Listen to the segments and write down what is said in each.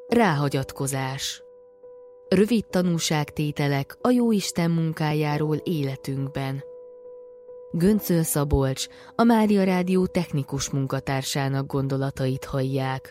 Ráhagyatkozás. Rövid tanúságtételek a Jóisten munkájáról életünkben. Göncöl Szabolcs, a Mária Rádió technikus munkatársának gondolatait hallják.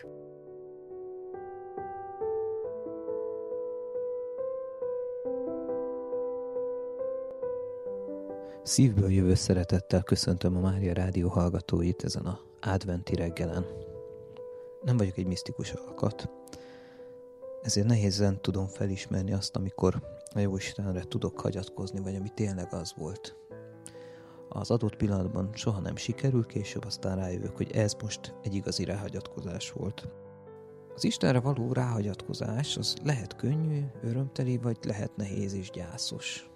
Szívből jövő szeretettel köszöntöm a Mária Rádió hallgatóit ezen a adventi reggelen. Nem vagyok egy misztikus alkat, ezért nehézen tudom felismerni azt, amikor a Jóistenre tudok hagyatkozni, vagy ami tényleg az volt. Az adott pillanatban soha nem sikerül, később aztán rájövök, hogy ez most egy igazi ráhagyatkozás volt. Az Istenre való ráhagyatkozás az lehet könnyű, örömteli, vagy lehet nehéz és gyászos.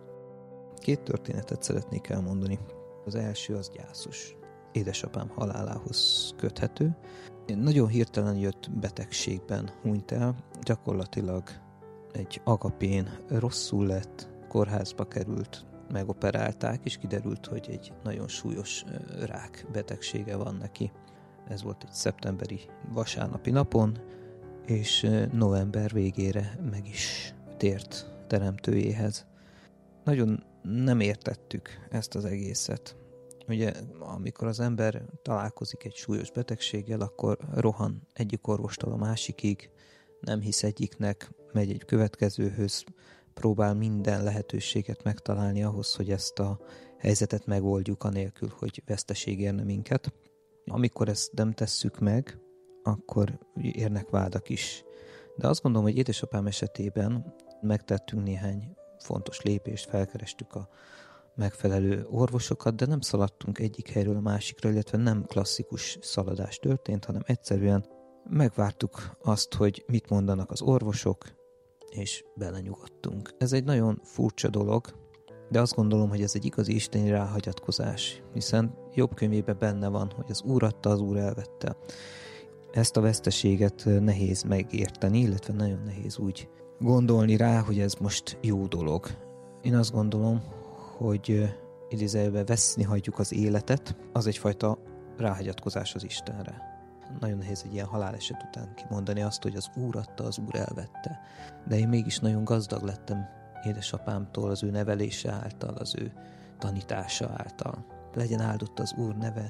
2 történetet szeretnék elmondani. Az első az gyászos. Édesapám halálához köthető. Nagyon hirtelen jött betegségben hunyt el, gyakorlatilag egy agapén rosszul lett, kórházba került, megoperálták, és kiderült, hogy egy nagyon súlyos rák betegsége van neki. Ez volt egy szeptemberi vasárnapi napon, és november végére meg is tért teremtőjéhez. Nagyon nem értettük ezt az egészet. Ugye, amikor az ember találkozik egy súlyos betegséggel, akkor rohan egyik orvostól a másikig, nem hisz egyiknek, megy egy következőhöz, próbál minden lehetőséget megtalálni ahhoz, hogy ezt a helyzetet megoldjuk, anélkül, hogy veszteség érne minket. Amikor ezt nem tesszük meg, akkor érnek vádak is. De azt gondolom, hogy édesapám esetében megtettünk néhány fontos lépést, felkerestük a megfelelő orvosokat, de nem szaladtunk egyik helyről a másikra, illetve nem klasszikus szaladás történt, hanem egyszerűen megvártuk azt, hogy mit mondanak az orvosok, és belenyugodtunk. Ez egy nagyon furcsa dolog, de azt gondolom, hogy ez egy igazi isteni ráhagyatkozás, hiszen Jobb könyvében benne van, hogy az Úr adta, az Úr elvette. Ezt a veszteséget nehéz megérteni, illetve nagyon nehéz úgy gondolni rá, hogy ez most jó dolog. Én azt gondolom, hogy idézőjelben veszni hagyjuk az életet, az egyfajta ráhagyatkozás az Istenre. Nagyon nehéz egy ilyen haláleset után kimondani azt, hogy az Úr adta, az Úr elvette. De én mégis nagyon gazdag lettem édesapámtól, az ő nevelése által, az ő tanítása által. Legyen áldott az Úr neve.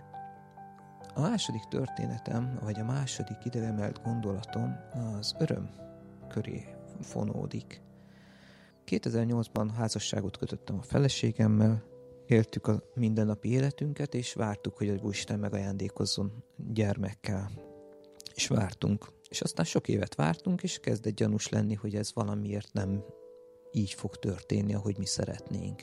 A második történetem, vagy a második ide emelt gondolatom az öröm köré fonódik. 2008-ban házasságot kötöttem a feleségemmel, éltük a mindennapi életünket, és vártuk, hogy a Isten megajándékozzon gyermekkel. És vártunk. És aztán sok évet vártunk, és kezdett gyanús lenni, hogy ez valamiért nem így fog történni, ahogy mi szeretnénk.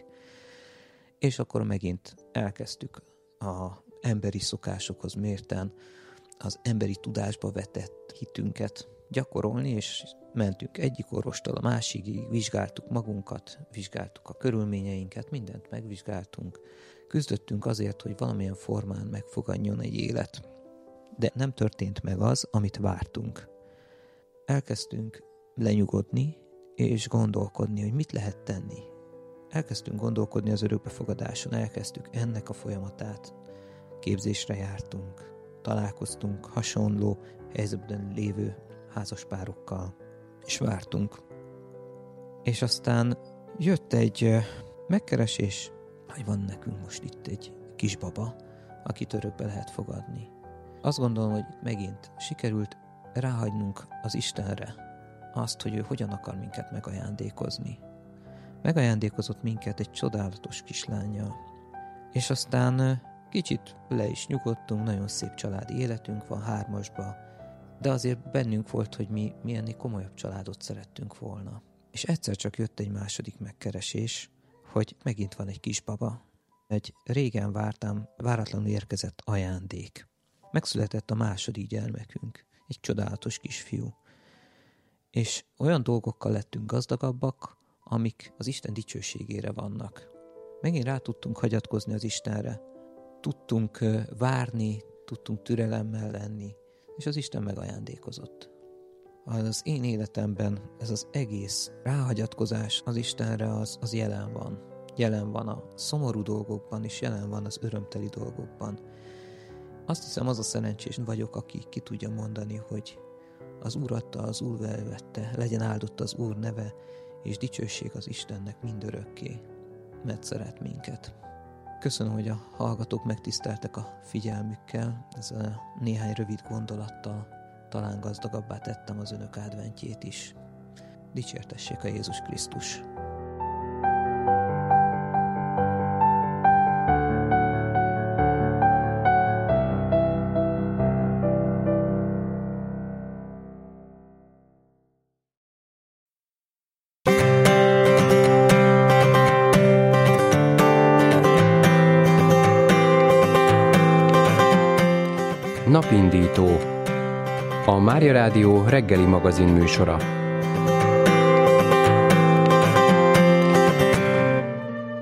És akkor megint elkezdtük az emberi szokásokhoz mérten, az emberi tudásba vetett hitünket gyakorolni, és mentünk egyik orvostól a másikig, vizsgáltuk magunkat, vizsgáltuk a körülményeinket, mindent megvizsgáltunk, küzdöttünk azért, hogy valamilyen formán megfogadjon egy élet. De nem történt meg az, amit vártunk. Elkezdtünk lenyugodni, és gondolkodni, hogy mit lehet tenni. Elkezdtünk gondolkodni az örökbefogadáson, elkezdtük ennek a folyamatát, képzésre jártunk, találkoztunk hasonló helyzetben lévő házaspárokkal, és vártunk. És aztán jött egy megkeresés, hogy van nekünk most itt egy kisbaba, akit örökbe lehet fogadni. Azt gondolom, hogy megint sikerült ráhagynunk az Istenre azt, hogy ő hogyan akar minket megajándékozni. Megajándékozott minket egy csodálatos kislánnyal. És aztán kicsit le is nyugodtunk, nagyon szép családi életünk van 3-asba, de azért bennünk volt, hogy mi ennél komolyabb családot szerettünk volna. És egyszer csak jött egy második megkeresés, hogy megint van egy kisbaba. Egy régen váratlanul érkezett ajándék. Megszületett a második gyermekünk, egy csodálatos kisfiú. És olyan dolgokkal lettünk gazdagabbak, amik az Isten dicsőségére vannak. Megint rá tudtunk hagyatkozni az Istenre. Tudtunk várni, tudtunk türelemmel lenni, és az Isten megajándékozott. Az én életemben ez az egész ráhagyatkozás az Istenre az jelen van. Jelen van a szomorú dolgokban, és jelen van az örömteli dolgokban. Azt hiszem, az a szerencsés vagyok, aki ki tudja mondani, hogy Az Úr adta, az Úr elvette, legyen áldott az Úr neve, és dicsőség az Istennek mindörökké, mert szeret minket. Köszönöm, hogy a hallgatók megtiszteltek a figyelmükkel, ezzel a néhány rövid gondolattal talán gazdagabbá tettem az önök adventjét is. Dicsértessék a Jézus Krisztus! Napindító, a Mária Rádió reggeli magazin műsora.